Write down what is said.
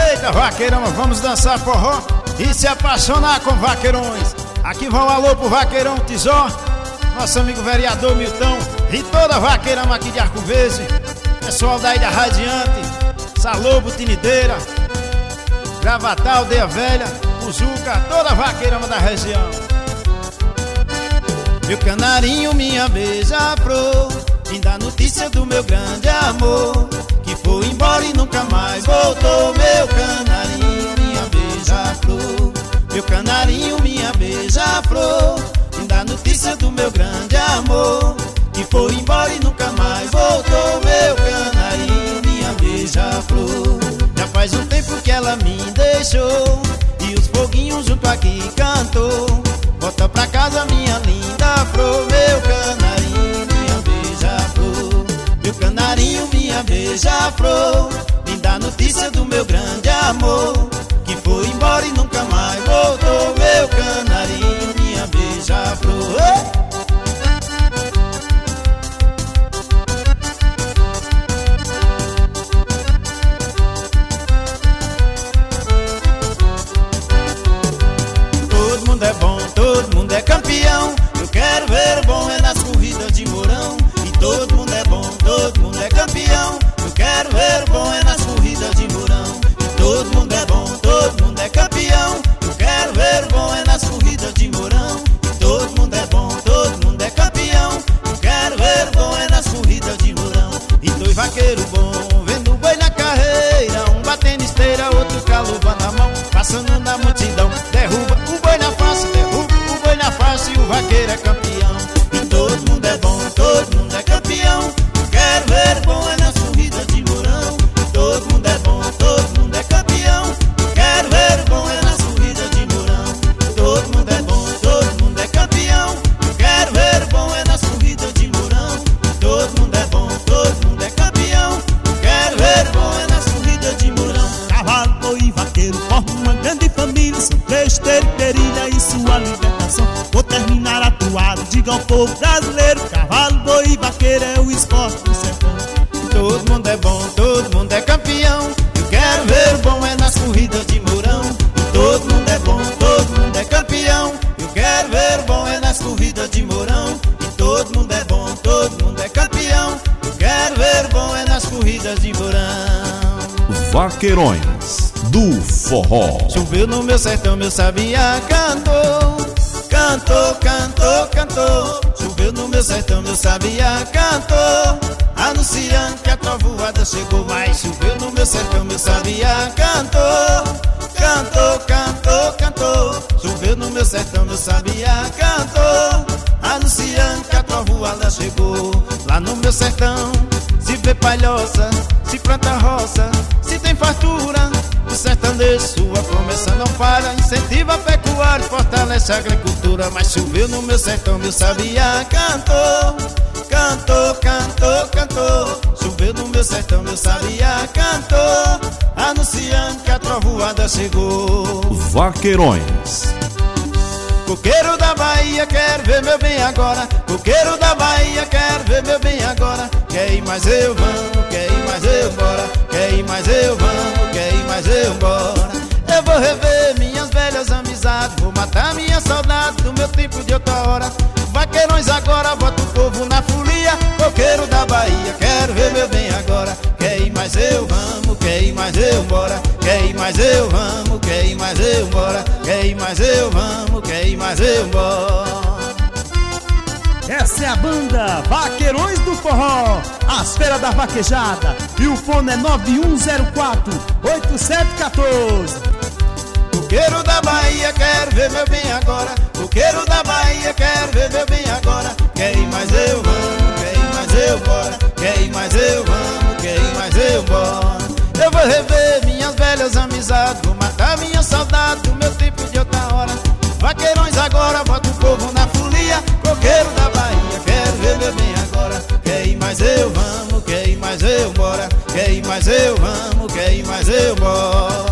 Eita, vaqueirão, vamos dançar forró e se apaixonar com vaqueirões. Aqui vai um alô pro vaqueirão Tizó, nosso amigo vereador Milton e toda a vaqueirama aqui de Arco Verde, pessoal daí da Radiante, Salobo, Tinideira, Gravatá, Aldeia Velha, Uzuca, toda a vaqueirama da região. Meu canarinho, minha beija-flor, me dá notícia do meu grande amor, que foi embora e nunca mais voltou. Meu canarinho, minha beija-flor, meu canarinho, minha beija-flor, me dá notícia do meu grande amor, que foi embora e nunca mais voltou. Meu canarinho, minha beija-flor, já faz um tempo que ela me deixou e os foguinhos junto aqui cantou. Volta pra casa, minha linda flor, meu canarinho, minha beija-flor, meu canarinho, minha beija-flor, me dá notícia do meu grande amor, que foi embora e nunca mais voltou. Meu canarinho, minha beija-flor. Todo mundo é bom, todo mundo é campeão, eu quero ver bom é nas corridas de Mourão. E todo mundo é bom, todo mundo é campeão, eu quero ver bom é nas corridas de Mourão. E todo mundo é bom, todo mundo é campeão, eu quero ver bom é nas corridas de Mourão. E todo mundo é bom, todo mundo é campeão, eu quero ver bom é nas corridas de Mourão. E dois vaqueiros bons, vendo o boi na carreira, um batendo esteira, outro com a luva na mão, passando na multidão, derruba o boi na face, derruba o boi na face, e o vaqueiro é campeão. E todo mundo é bom, todo mundo é campeão, eu quero ver bom é nas corridas de Mourão. E todo mundo é bom, todo mundo é campeão, eu quero ver bom é nas corridas de Mourão. E todo mundo é bom, todo mundo é campeão, eu quero ver bom é nas corridas de Mourão. E todo mundo é bom, todo mundo é campeão, eu quero ver bom é nas corridas de Mourão. Cavalo, boi e vaqueiro formam uma grande família, são três terilha e sua libertação. Vou terminar a toada, diga ao povo brasileiro, cavalo, boi e vaqueiro é o esporte do sertão. Todo mundo é bom, todo mundo é campeão, eu quero ver bom é nas corridas de Mourão. E todo mundo é bom, todo mundo é campeão, eu quero ver bom é nas corridas de Mourão. E todo mundo é bom, todo mundo é campeão, eu quero ver bom é nas corridas de Mourão. Vaqueirões do Forró. Choveu no meu sertão, meu sabiá cantou, cantou, cantou, cantou. Choveu no meu sertão, meu sabiá cantou, anunciando que a trovoada chegou. Mas choveu no meu sertão, meu sabiá cantou, cantou, cantou, cantou. Choveu no meu sertão, meu sabiá cantou, anunciando que a trovoada chegou. Lá no meu sertão se vê palhoça, se planta roça, se tem fartura. O sertanejo, sua promessa não para, incentiva a pecuária, fortalece a agricultura. Mas choveu no meu sertão, meu sabiá cantou, cantou, cantou, cantou. Choveu no meu sertão, meu sabiá cantou, anunciando que a trovoada chegou. Vaqueirões. Coqueiro da Bahia, quero ver meu bem agora. Coqueiro da Bahia, quero ver meu bem agora. Quer ir mais eu vamos, quer ir mais eu bora. Quer ir mais eu vamos, quer ir mais eu bora. Eu vou rever minhas velhas amizades, vou matar minha saudade do meu tempo de outra hora. Vaqueirões agora, bota o povo na folia. Coqueiro da Bahia, quero ver meu bem agora. Quer ir mais eu vamos, quer ir mais eu bora. Quer ir mais eu vamos, quer ir mais eu bora. Quer ir mais eu vamos, quer ir mais eu bora. Essa é a banda Vaqueirões do Forró, as feiras da vaquejada, e o fone é 9104-8714. Coqueiro da Bahia, quero ver meu bem agora. Coqueiro da Bahia, quero ver meu bem agora. Quer ir mais eu vamos, quer ir mais eu bora. Quer ir mais eu vamos, quer ir mais eu bora. Eu vou rever minhas velhas amizades, vou matar minha saudade do meu tempo de outra hora. Vaqueirões agora, bota o povo na folia. Coqueiro da Bahia, quero ver meu bem agora. Quer ir mais eu vamos, quer ir mais eu bora. Quer ir mais eu vamos, quer ir mais eu bora.